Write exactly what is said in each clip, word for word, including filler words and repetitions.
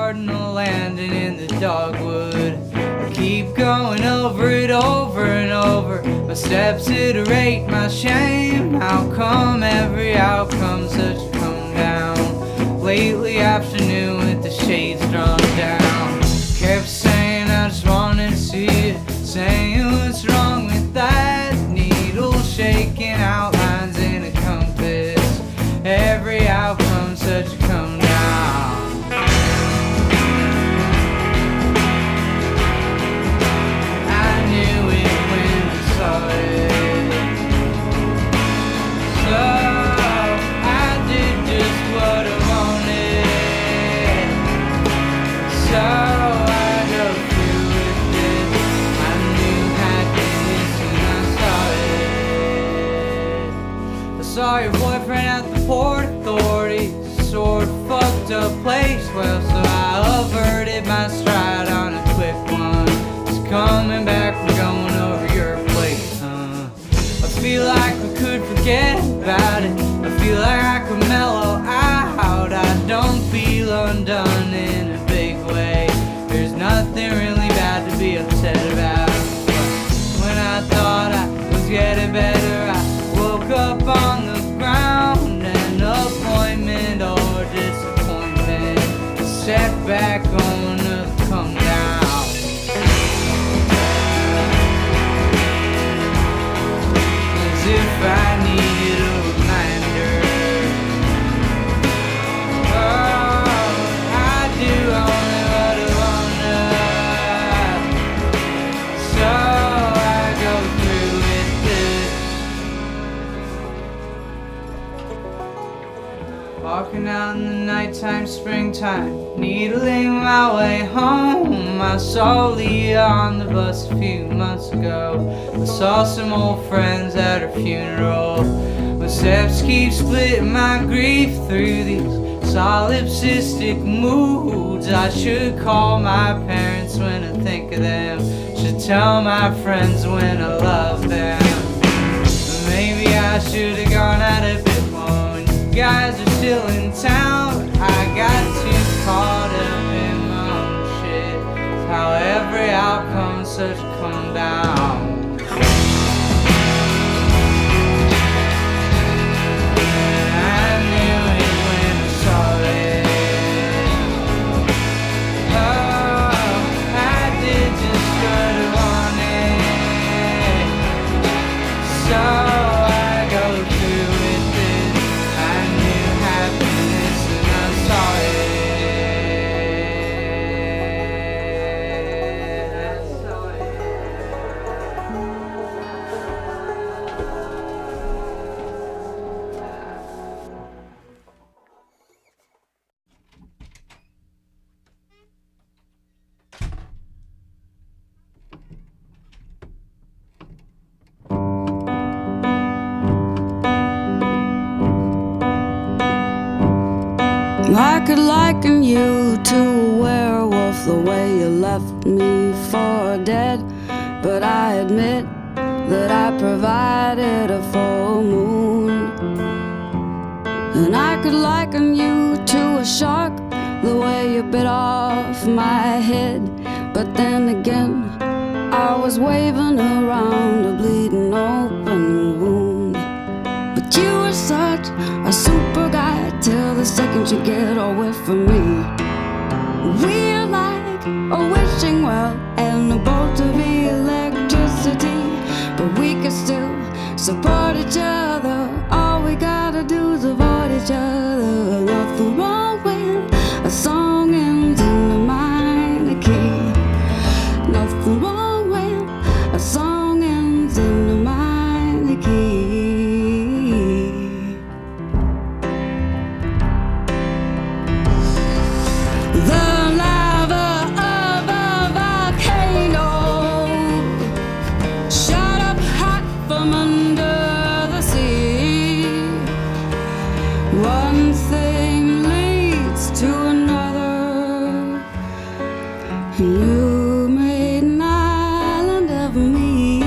cardinal landing in the dogwood. I keep going over it over and over. My steps iterate my shame. How come every outcome's such a come down? Lately afternoon with the shades drawn down. Kept saying I just wanted to see it. Saying what's wrong with that? Needle shaking outlines in a compass. Every outcome's such a come down. I knew it when I saw it. So I did just what I wanted. So I go through with it. I knew happiness when I saw it. I saw your boyfriend at the Port Authority. Sort of fucked up place. Well, so I averted my stride on a quick one. Just coming back from going over your place, huh? I feel like we could forget about it. I feel like I could mellow out. I don't feel undone in a big way. There's nothing really bad to be upset about. When I thought I was getting better, I woke up on the ground. An appointment or disappointment, a setback on a come down. As if I needed a reminder. Oh, I do only what I wanna. So I go through with this. Walking out in the nighttime, springtime, needling my way home. I saw Leah on the bus a few months ago. I saw some old friends at her funeral. My steps keep splitting my grief through these solipsistic moods. I should call my parents when I think of them. Should tell my friends when I love them. Maybe I should have gone at it a bit more when you guys are still in town. I got too caught up in my own shit. It's how every outcome's such a come down. I knew it when I saw it. Oh, I did just what I wanted. So I go through with it. I knew happiness and I saw it. I saw it. I could liken you to a werewolf, the way you left me for dead. But I admit that I provided a full moon. And I could liken you to a shark, the way you bit off my head. But then again, I was waving around a bleeding open wound. But you were such a super guy till the second you get away from me. We're like a wishing well and a bolt of electricity, but we can still support each other. All we gotta do is avoid each other. Nothing wrong with a song ends in a minor key. Nothing wrong with a song ends in a minor key. One thing leads to another. You made an island of me.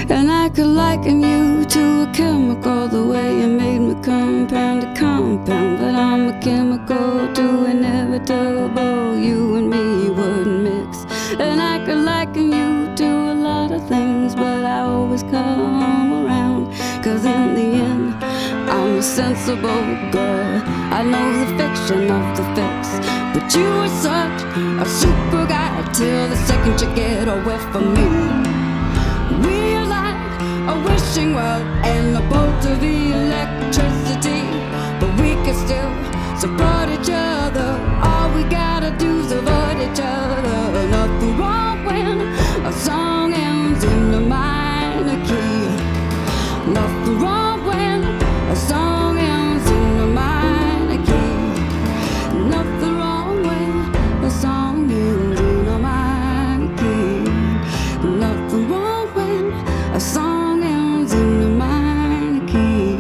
And I could liken you to a chemical, the way you made me compound to compound. But I'm a chemical too inevitable, you and me wouldn't mix. And I could liken you to a lot of things, but I always come around, cause in the end I'm a sensible girl. I know the fiction of the fix, but you are such a super guy till the second you get away from me. We are like a wishing well and a bolt of electricity, but we can still support each other. All we gotta do is avoid each other. Nothing wrong when a song ends in a minor key. Nothing wrong when a song ends in a minor key. Nothing wrong when a song ends in a minor key. Nothing wrong when a song ends in a minor key.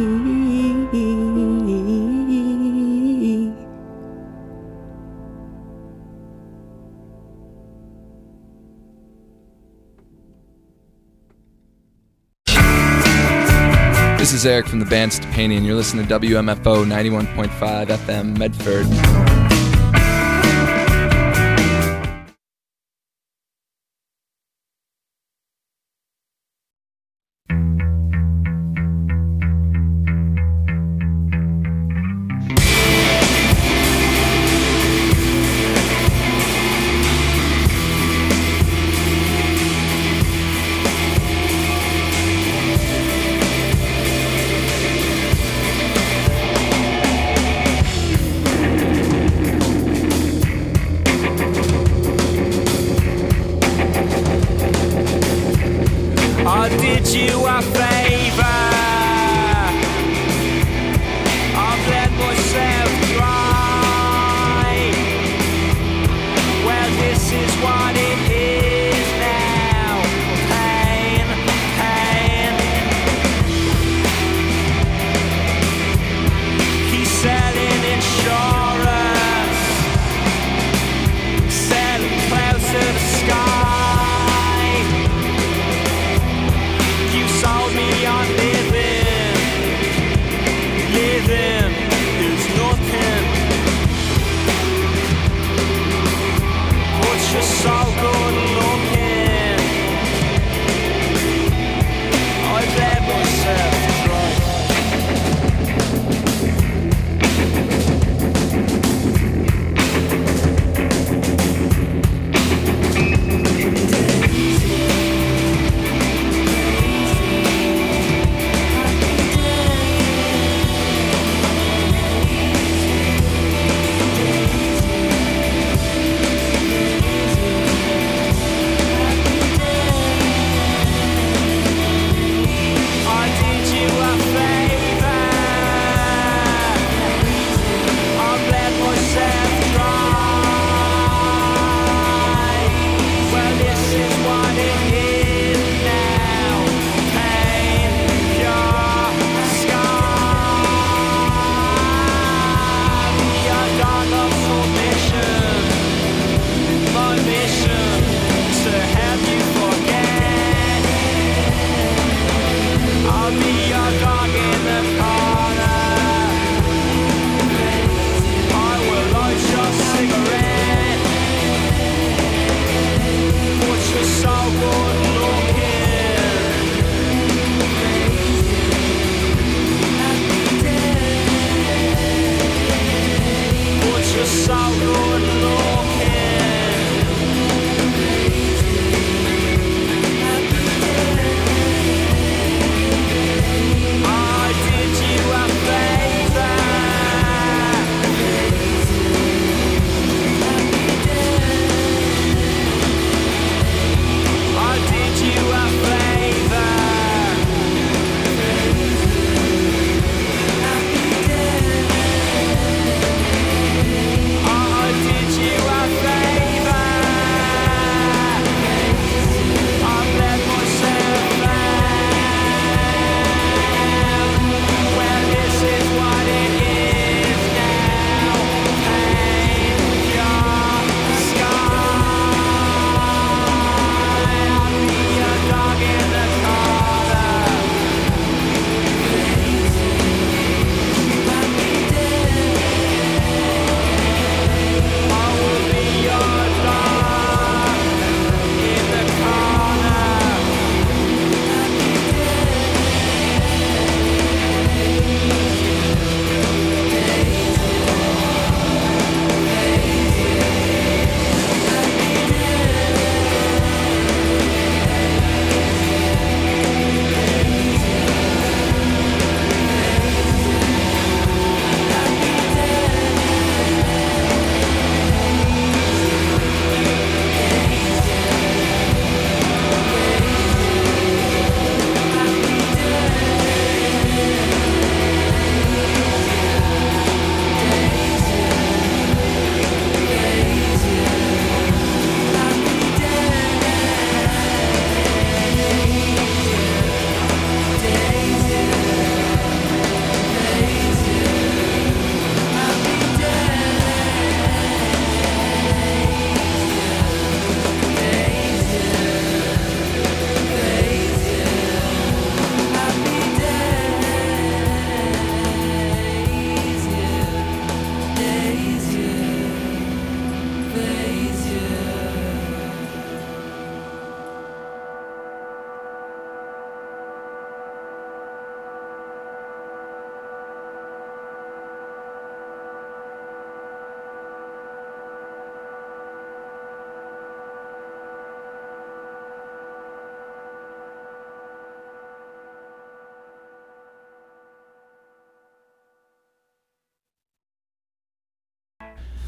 This is Eric from the band Stepani, and you're listening to W M F O ninety-one point five F M Medford. I did you a favor, I've let myself dry. Well, this is what it is now. Pain, pain. He's selling insurance, selling clouds to the sky. Sold me on this.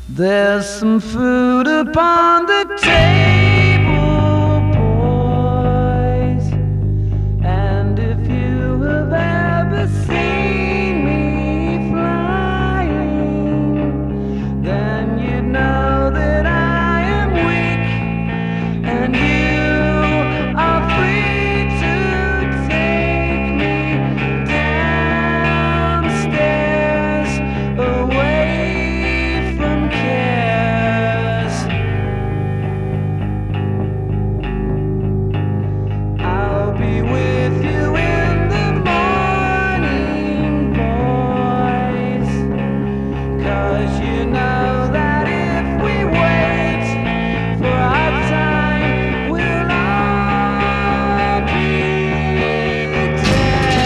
There's some food upon the table, boys. And if you have ever seen me flying, then you'd know that I am weak, and you are free to take me downstairs, away from cares. I'll be with you in the morning, boys, 'cause you know that if we wait for our time, we'll all be dead.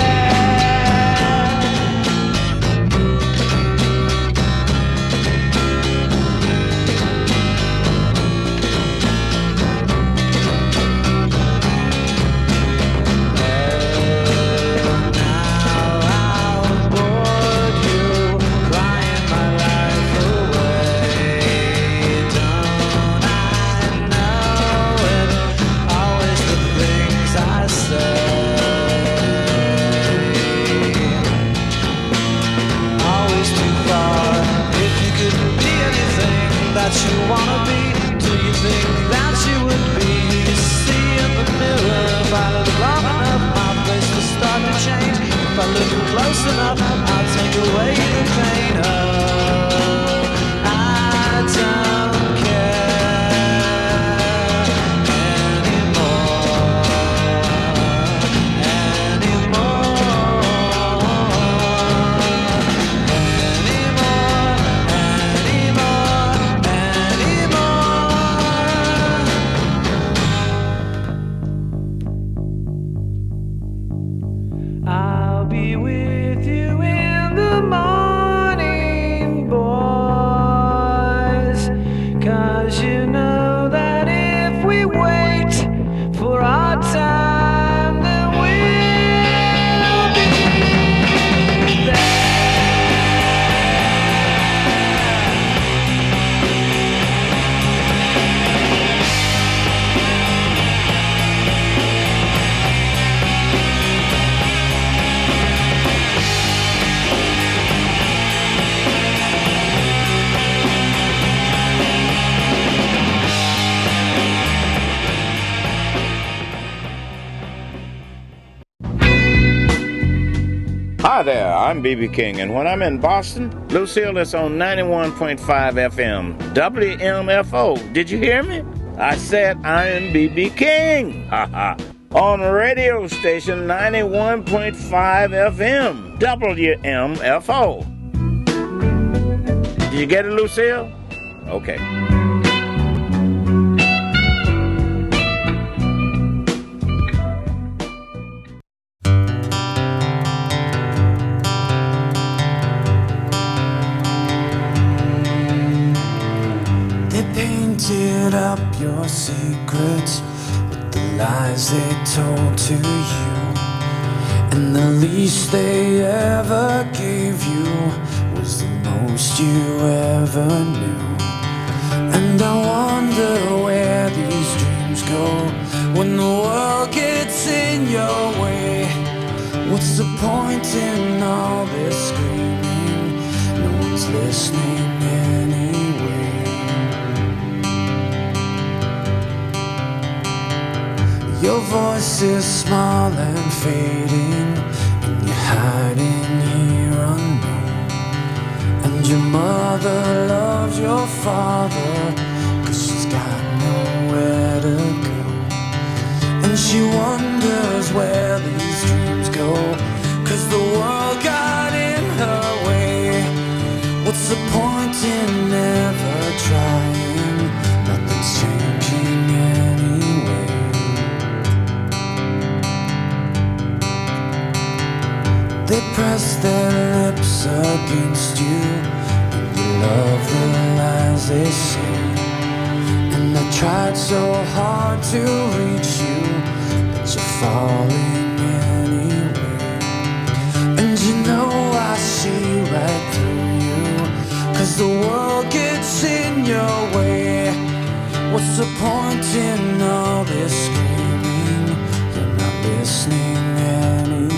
That you wanna be, do you think that you would be? See in the mirror, if I look long enough, my face will start to change. If I look close enough, I'll take away the pain. Oh, I don't care anymore, anymore, I'll be with you in the morning, boys, 'cause you know that if we wait for our time, then we'll be there. Hi there, I'm B B King, and when I'm in Boston, Lucille is on ninety-one point five F M, W M F O. Did you hear me? I said I am B B King, haha, on radio station ninety-one point five F M, W M F O. Did you get it, Lucille? Okay. Painted up your secrets with the lies they told to you, and the least they ever gave you was the most you ever knew. And I wonder where these dreams go when the world gets in your way. What's the point in all this screaming? No one's listening anyway. Your voice is small and fading, and you're hiding here unknown. And your mother loves your father, 'cause she's got nowhere to go. And she wonders where these dreams go, 'cause the world got in her way. What's the point in never trying? Nothing's changing anyway. They press their lips against you, and you love the lies they say. And I tried so hard to reach you, but you're falling anyway. And you know I see right through you, 'cause the world gets what's in your way? What's the point in all this screaming? You're not listening anyway.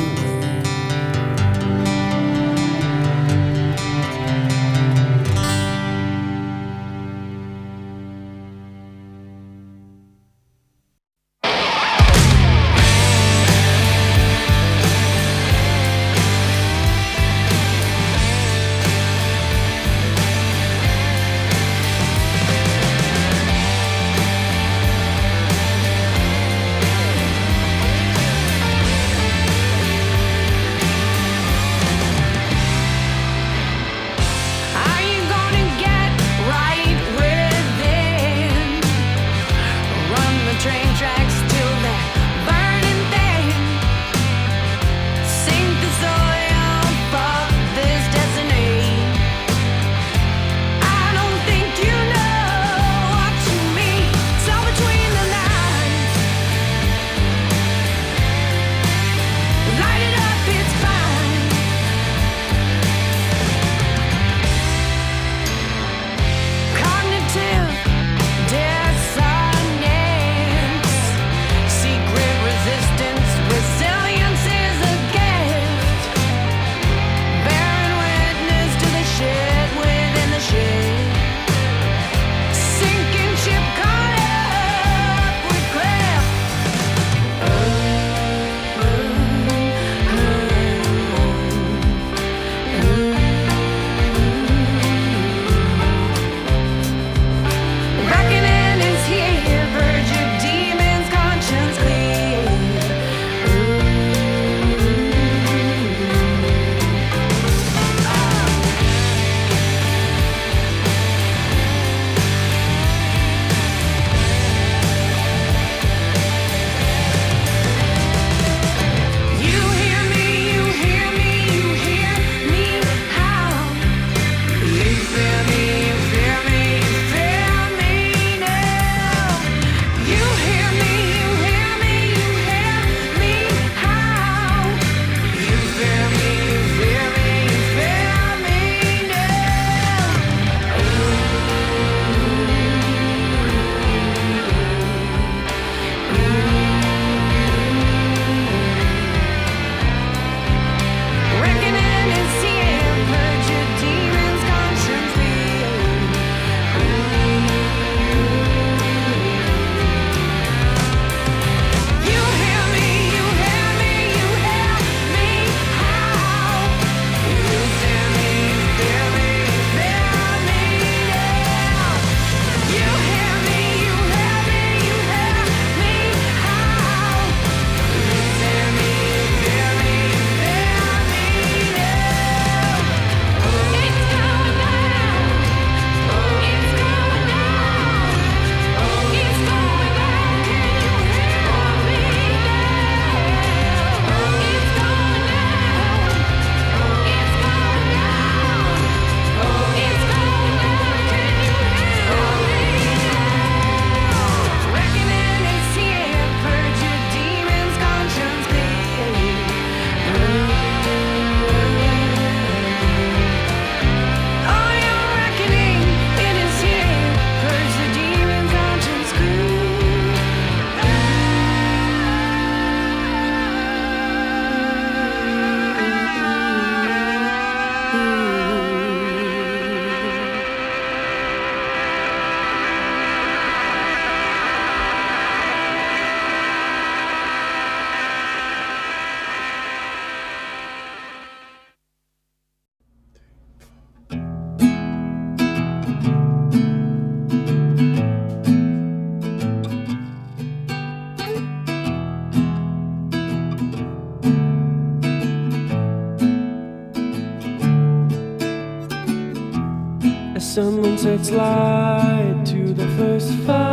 Someone sets light to the first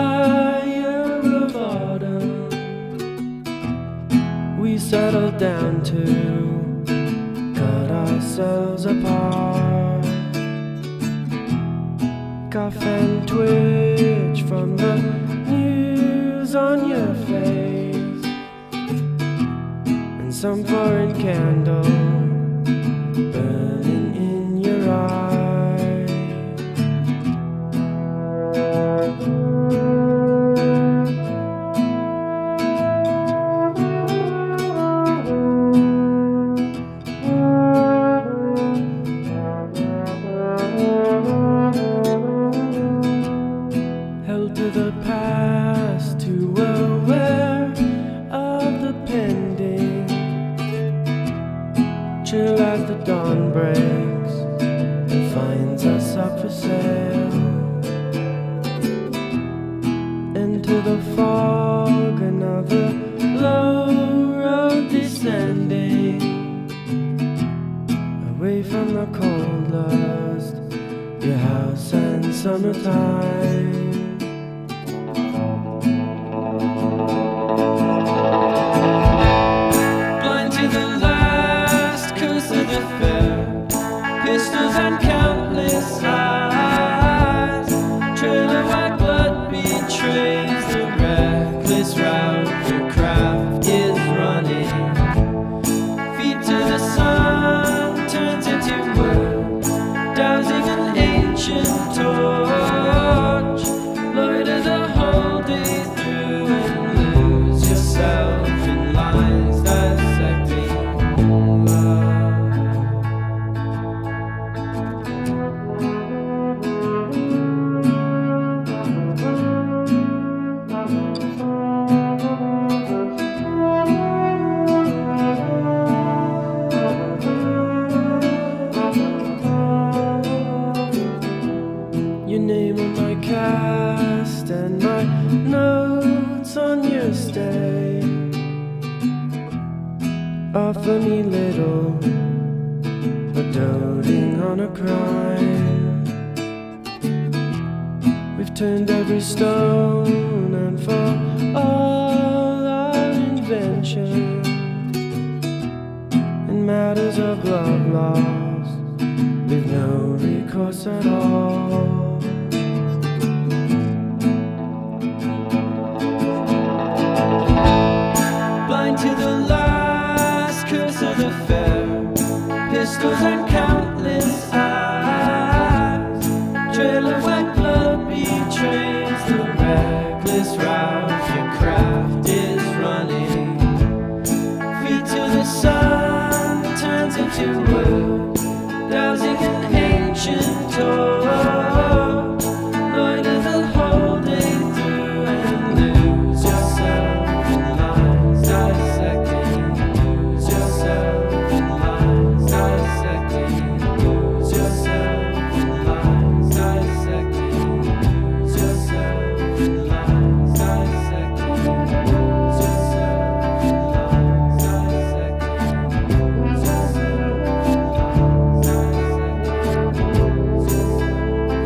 fire of autumn. We settle down to cut ourselves apart. Cough and twitch from the news on your face, and some foreign candle burning in your eye. summertime. Blind to the last curse of the fair, pistols and countless eyes. Trail of white blood betrays the reckless route your craft is running. Feet to the sun turns into wood, dousing an ancient torch. Loiter the whole day through and lose yourself in lines dissecting love. Your name on my cast and my notes on your stay offer me little, but doting on a crime. We've turned every stone, and for all our invention in matters of love lost, we've no recourse at all. Blind to the last curse of the fair, pistols and countless eyes. Trail of white blood betrays the reckless route your craft is running. Feet to the sun turns into wood, dousing an ancient torch. Loiter the whole day through and lose yourself in lines dissecting. Lose yourself in lines dissecting. Lose yourself in lines dissecting. Lose yourself in lines dissecting. Lose yourself in lines dissecting. Lose yourself in lines dissecting. Lose yourself.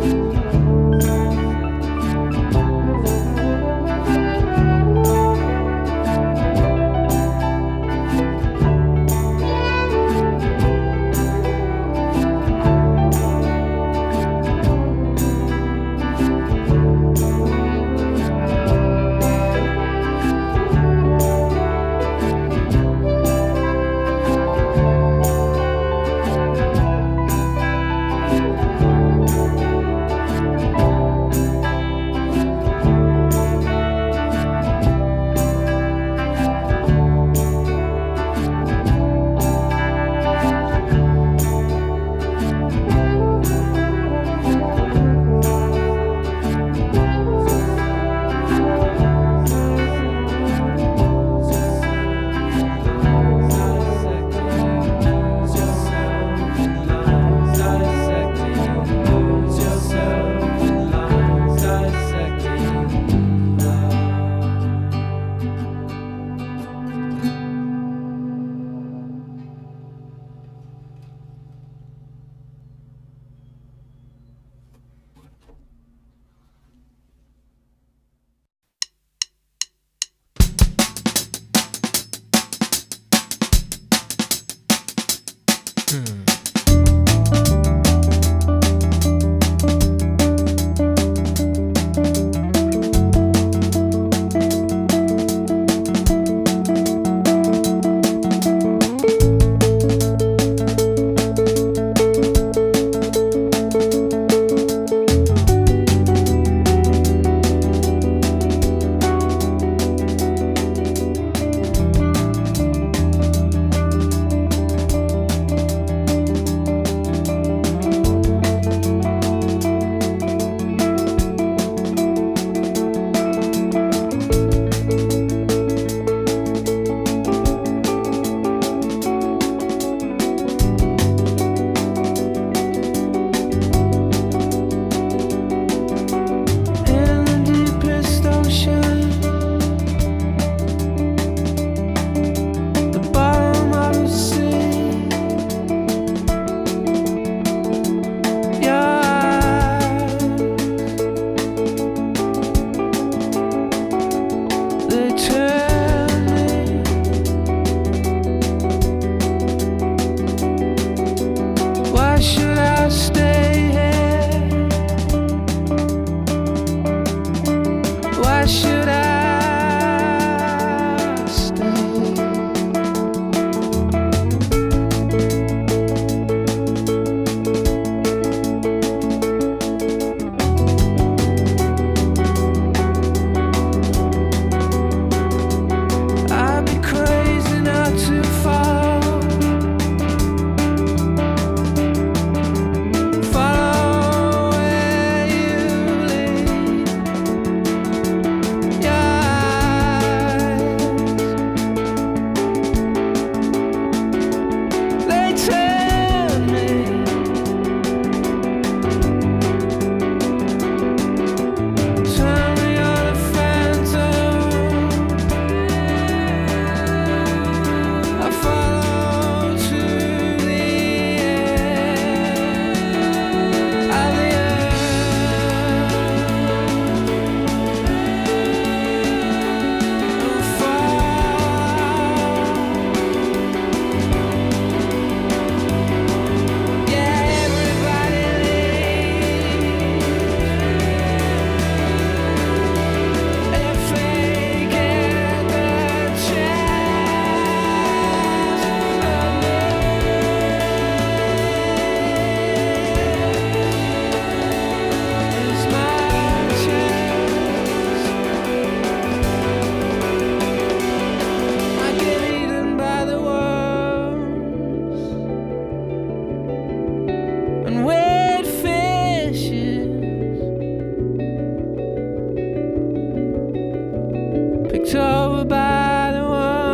picked over by the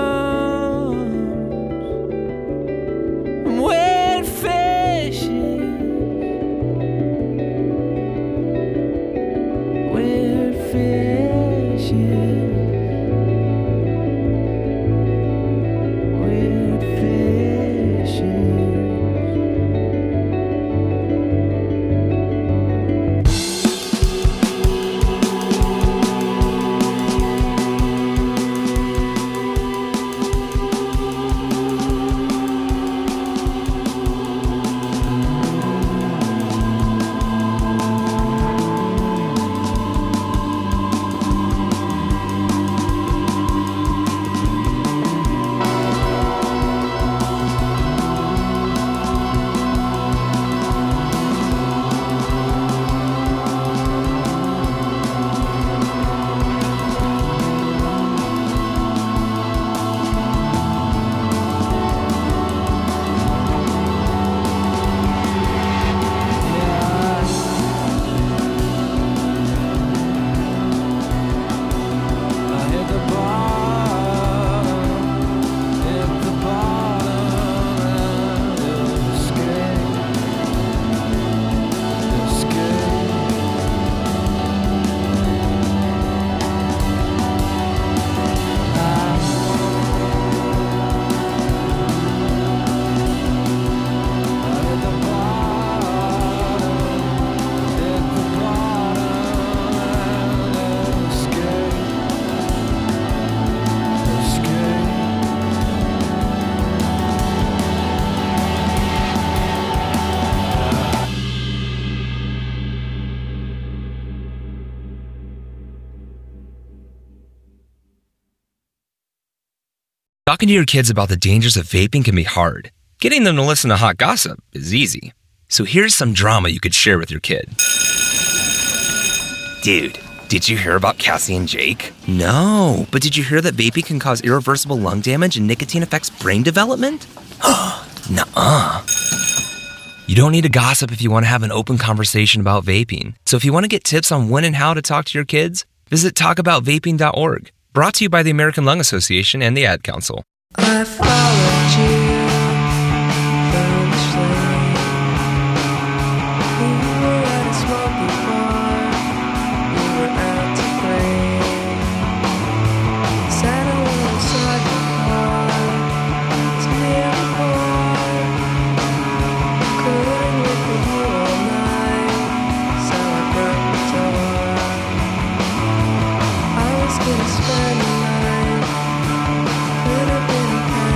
worms. I'm wet fishes, wet fishes. Talking to your kids about the dangers of vaping can be hard. Getting them to listen to hot gossip is easy. So here's some drama you could share with your kid. Dude, did you hear about Cassie and Jake? No, but did you hear that vaping can cause irreversible lung damage and nicotine affects brain development? Nuh-uh. You don't need to gossip if you want to have an open conversation about vaping. So if you want to get tips on when and how to talk to your kids, visit talk about vaping dot org. Brought to you by the American Lung Association and the Ad Council. I followed you foolishly. We were at a smoky bar. We were out to play. Sat alongside the car. It's near the bar. Couldn't wait for you all night, so I broke the door. I was gonna spend the night. Could have been a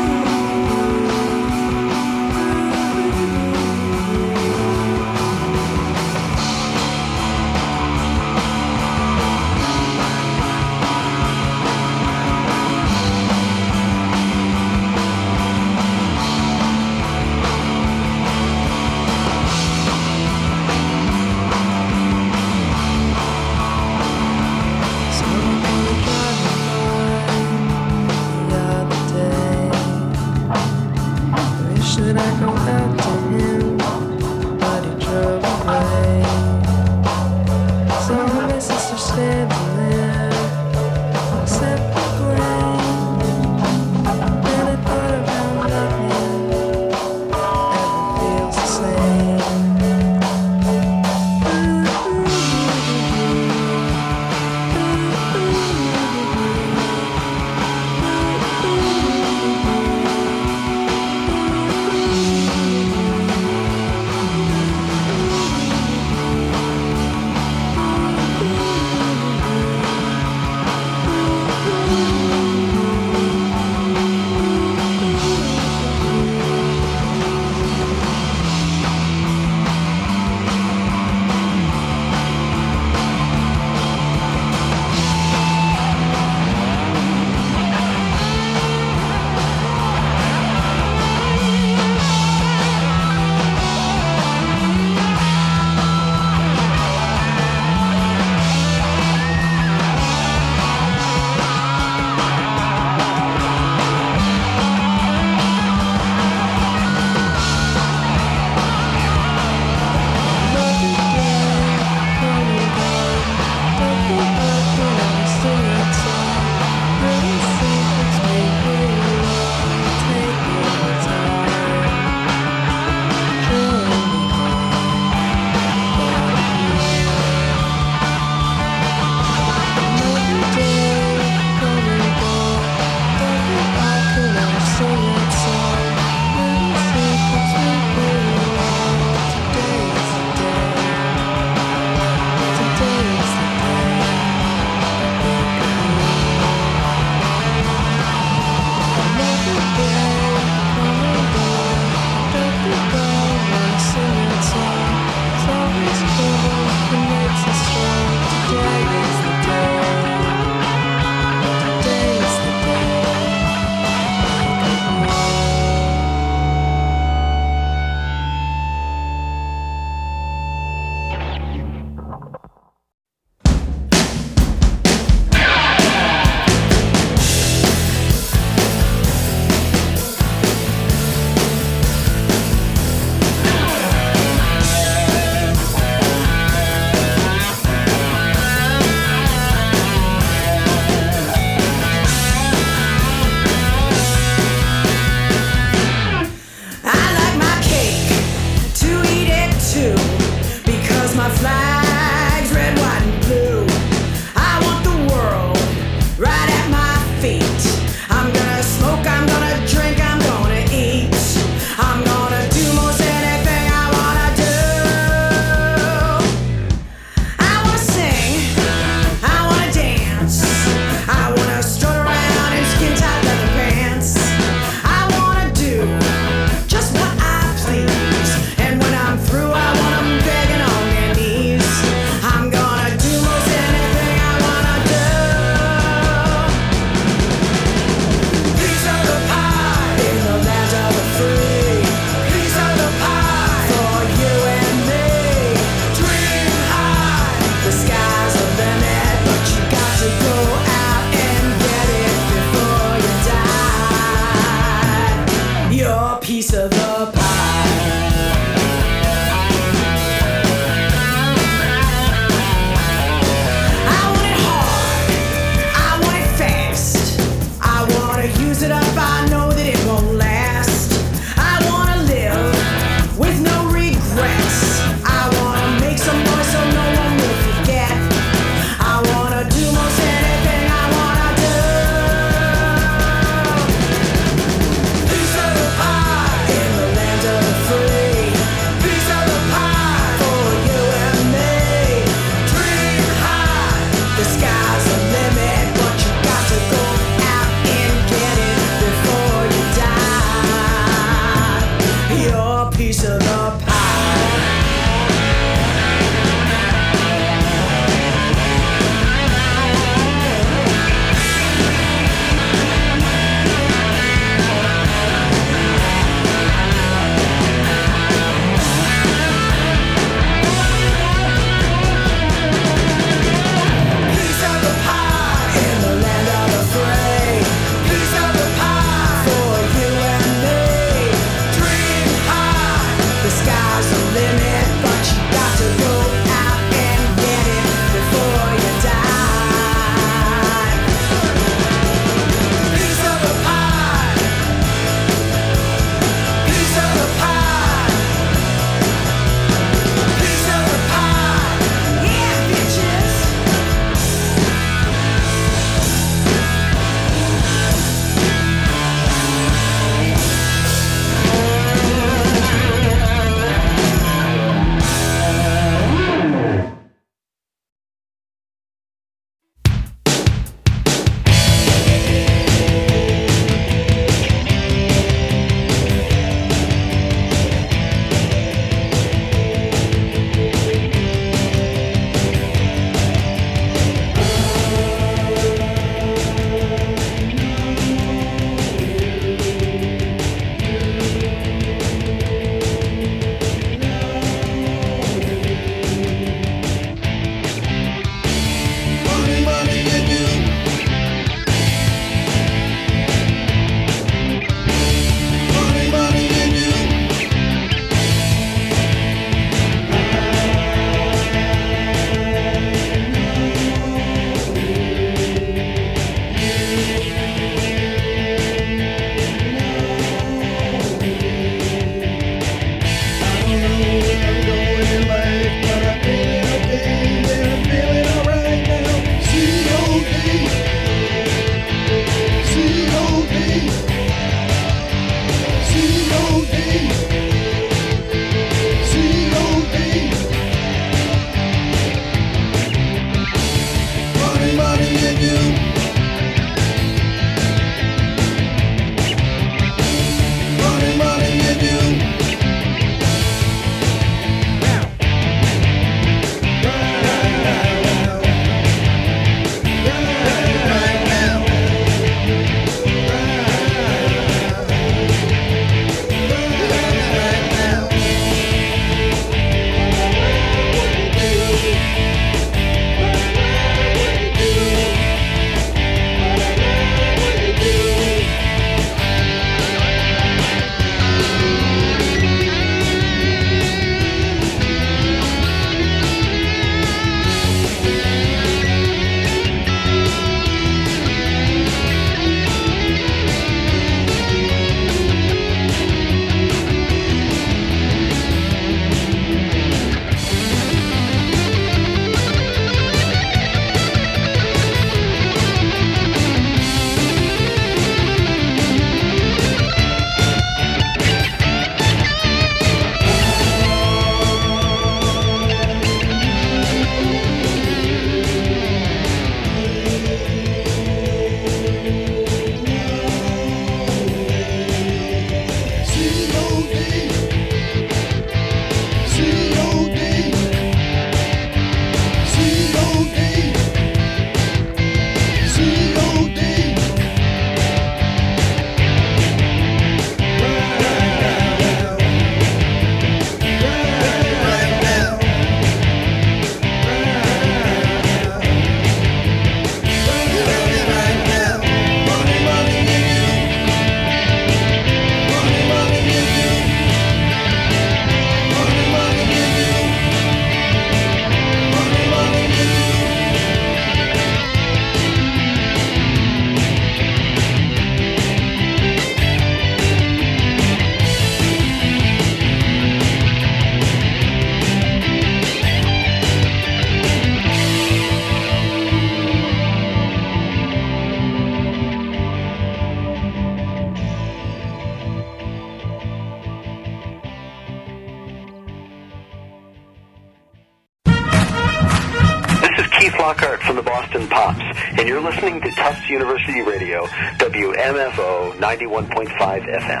and you're listening to Tufts University Radio, W M F O ninety-one point five F M.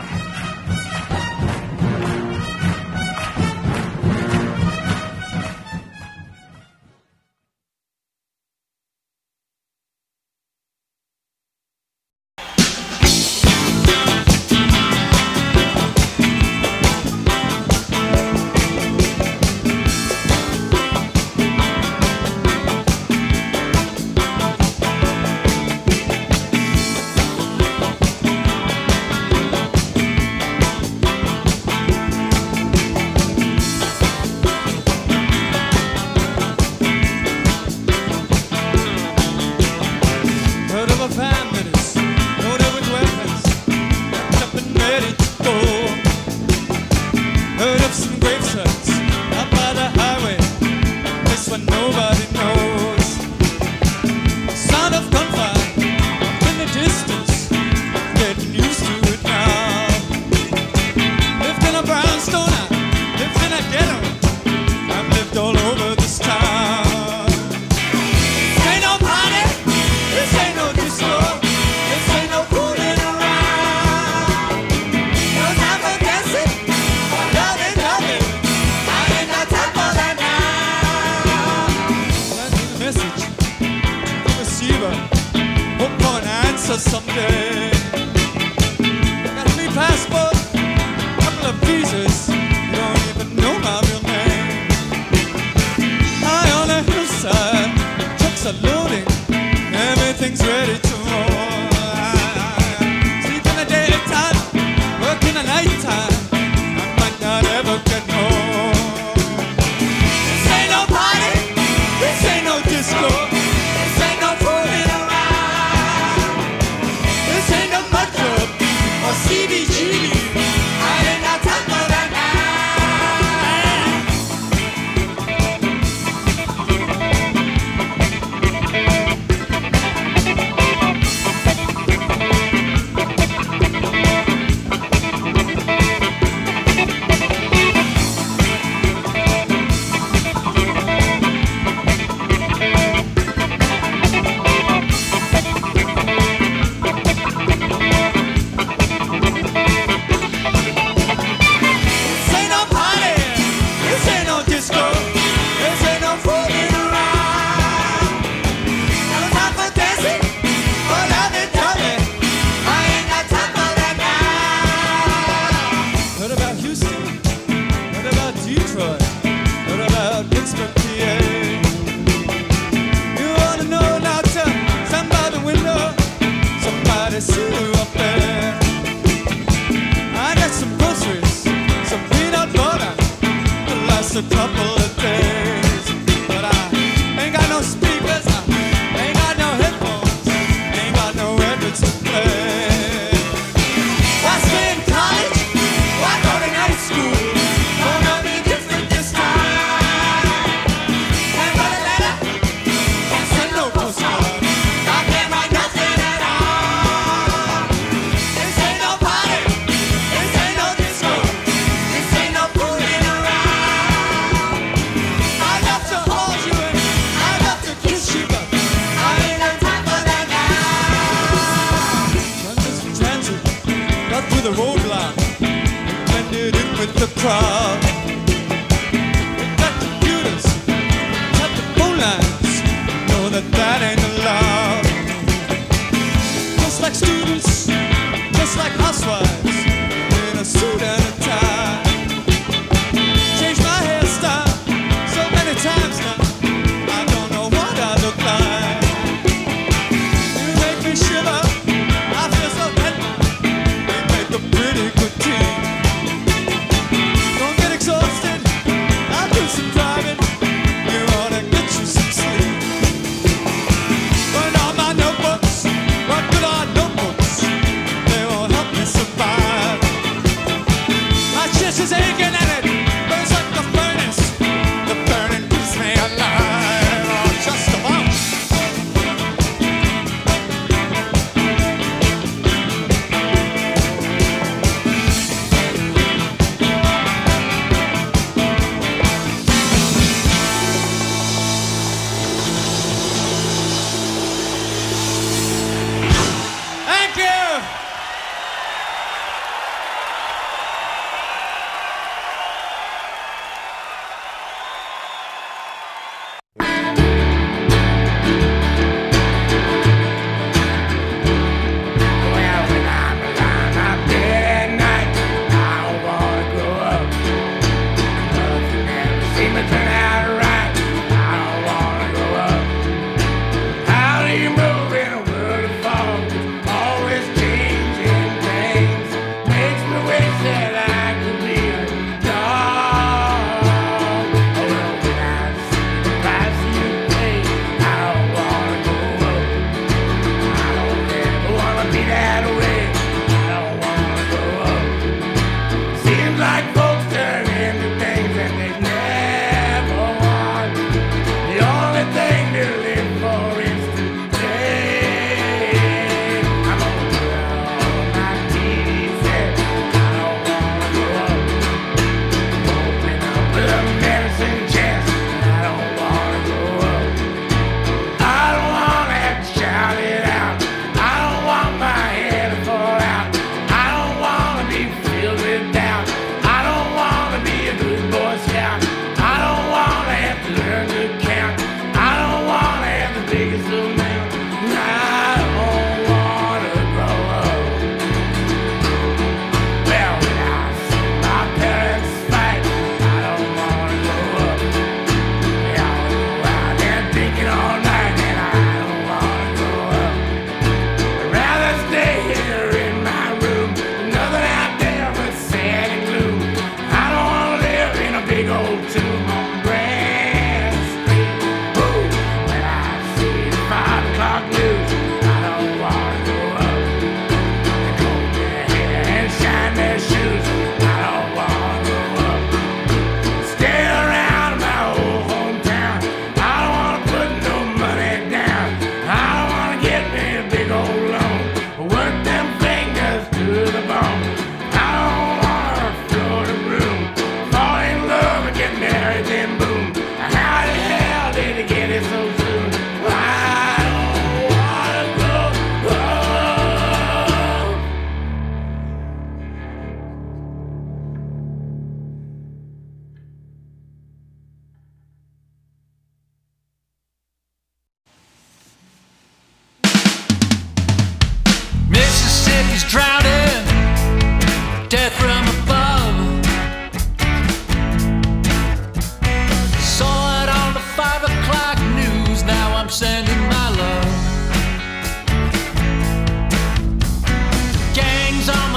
Don't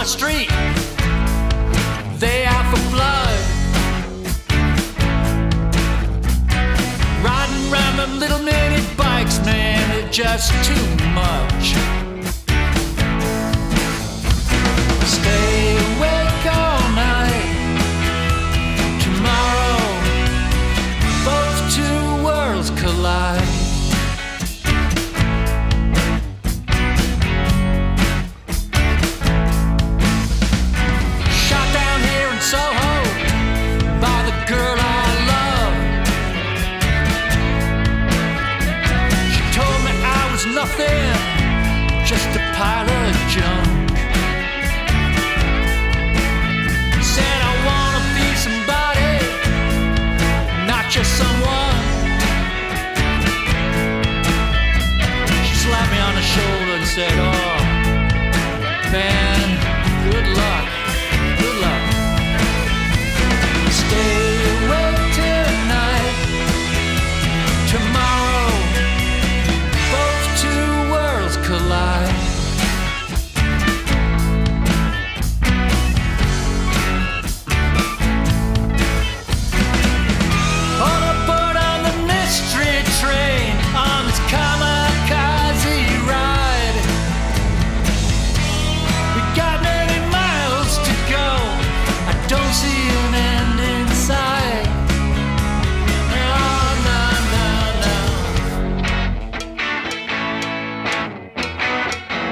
my street, they out for blood. Riding around them little mini bikes, man, it's just too much. Stay awake all night. Tomorrow, both two worlds collide. Nothing, just a pile of junk. Said I wanna be somebody, not just someone. She slapped me on the shoulder and said, oh, man, good luck, good luck. Stay awake tonight, tomorrow collide. On a board on the mystery train, on this kamikaze ride. We got many miles to go, I don't see an end in sight. Oh, no, no, no.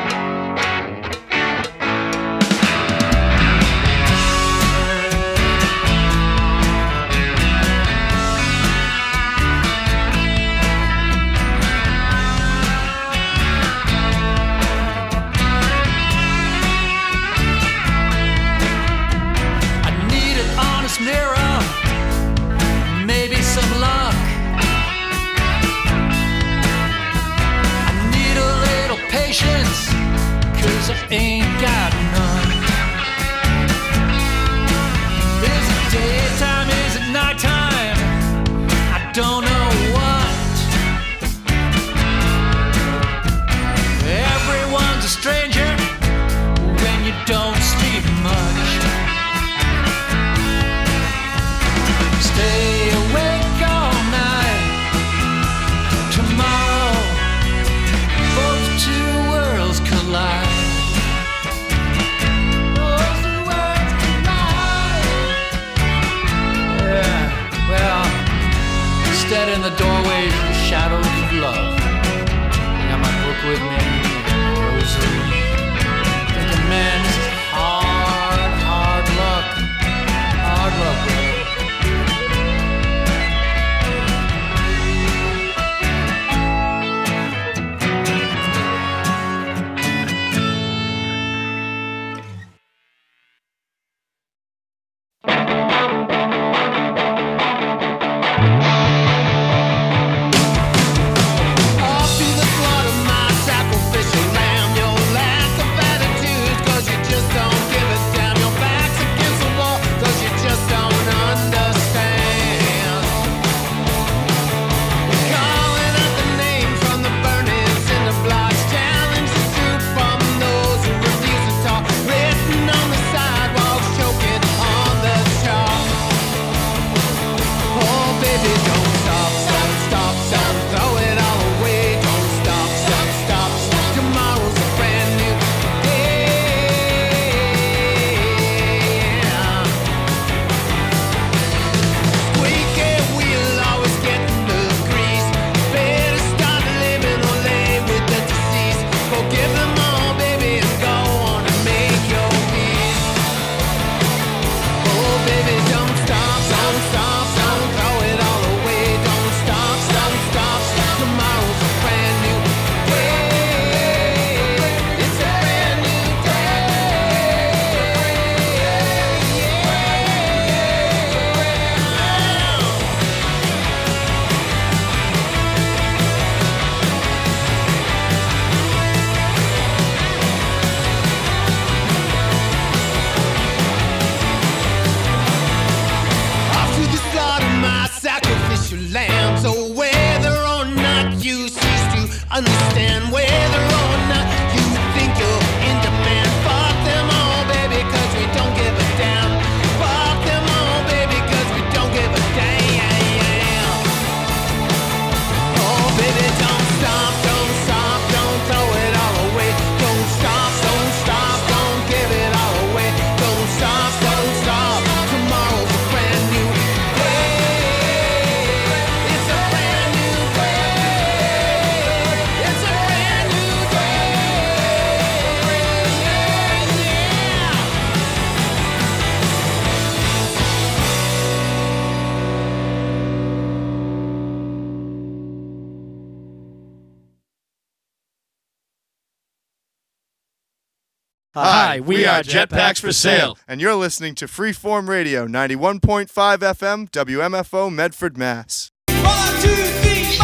Hi, we are Jetpacks for Sale. And you're listening to Freeform Radio, ninety-one point five F M, W M F O, Medford, Mass. One, two, three, four.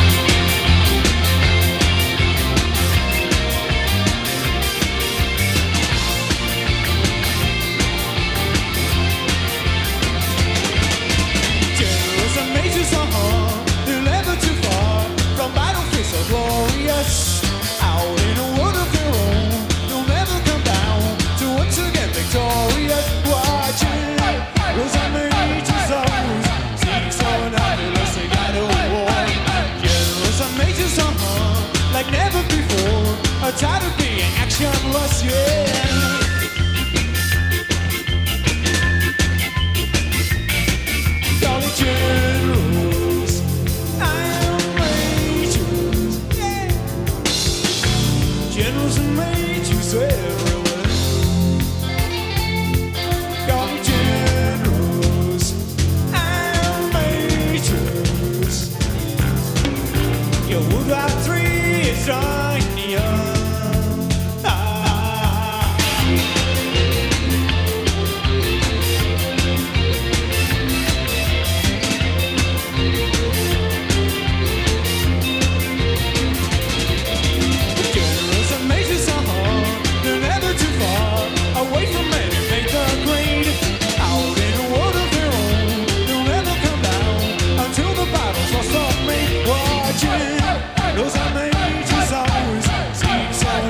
Generals and majors are hard, they're never too far from battlefields so glorious. Out in a world of their own, they'll never come down to once again victorious. Watching those and majors always seem so fabulous, they got a war. Generals and majors are hard, like never before, are tired of being actionless, yeah. Generals and majors, yeah. Generals and majors everywhere.